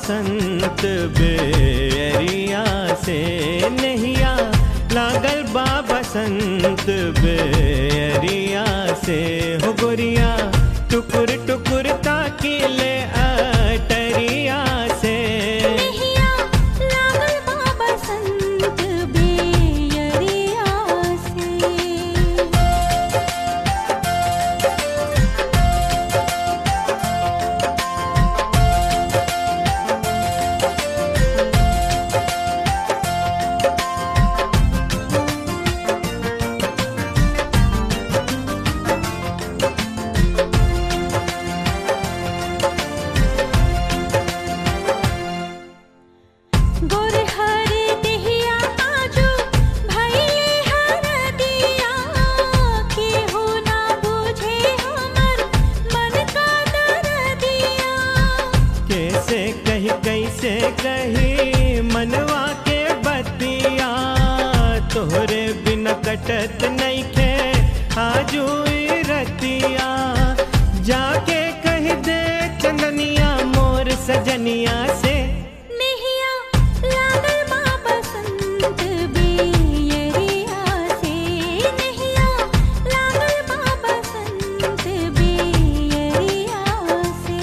बसंत बेरिया से, नैया लागल बा बसंत बेरिया से। हो गोरिया टुकुर टुकुर ताकिले अटरिया से, नैया लागल बा बसंत बेरिया से। गोर हरे देहिया आजू भइले हरदिया, केहू ना बुझे हमर मन का दरदिया। कैसे कही मनवा के बतिया, तोहरे बिना कटत नइखे आजू ई रतिया। जाके कह दे चंदनिया मोर सजनिया से, नैया लागल बा बसंत बेरिया से। नैया लागल बा बसंत बेरिया से।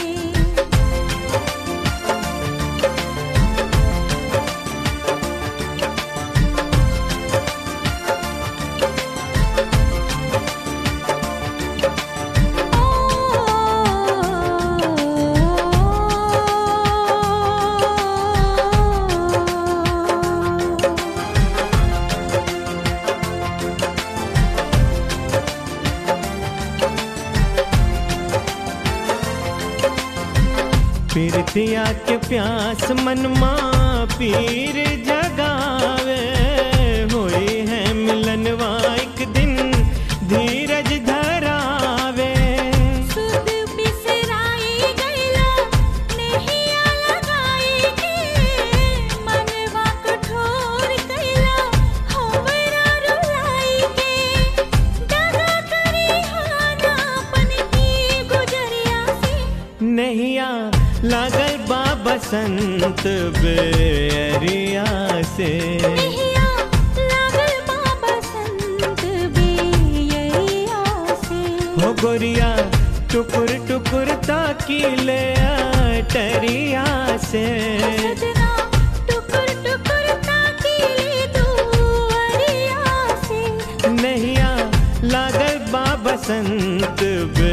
पीरतिया के प्यास मनमा पीर जगावे। होई है मिलनवा एक दिन धीरज धरावे। सुध बिसराई गइला नैया लगाई के, मनवा कठोर कइला हमरा रुलाई के। दगा करी हाना अपन की गुजरिया से, नैया लागल बा बसंत बेरिया से। नैया लागल बा बसंत बेरिया से। हो गोरिया टुकुर टुकुर ताकिले अटरिया से, सजना टुकुर टुकुर ताकिले दुआरिया से। नैया लागल बा बसंत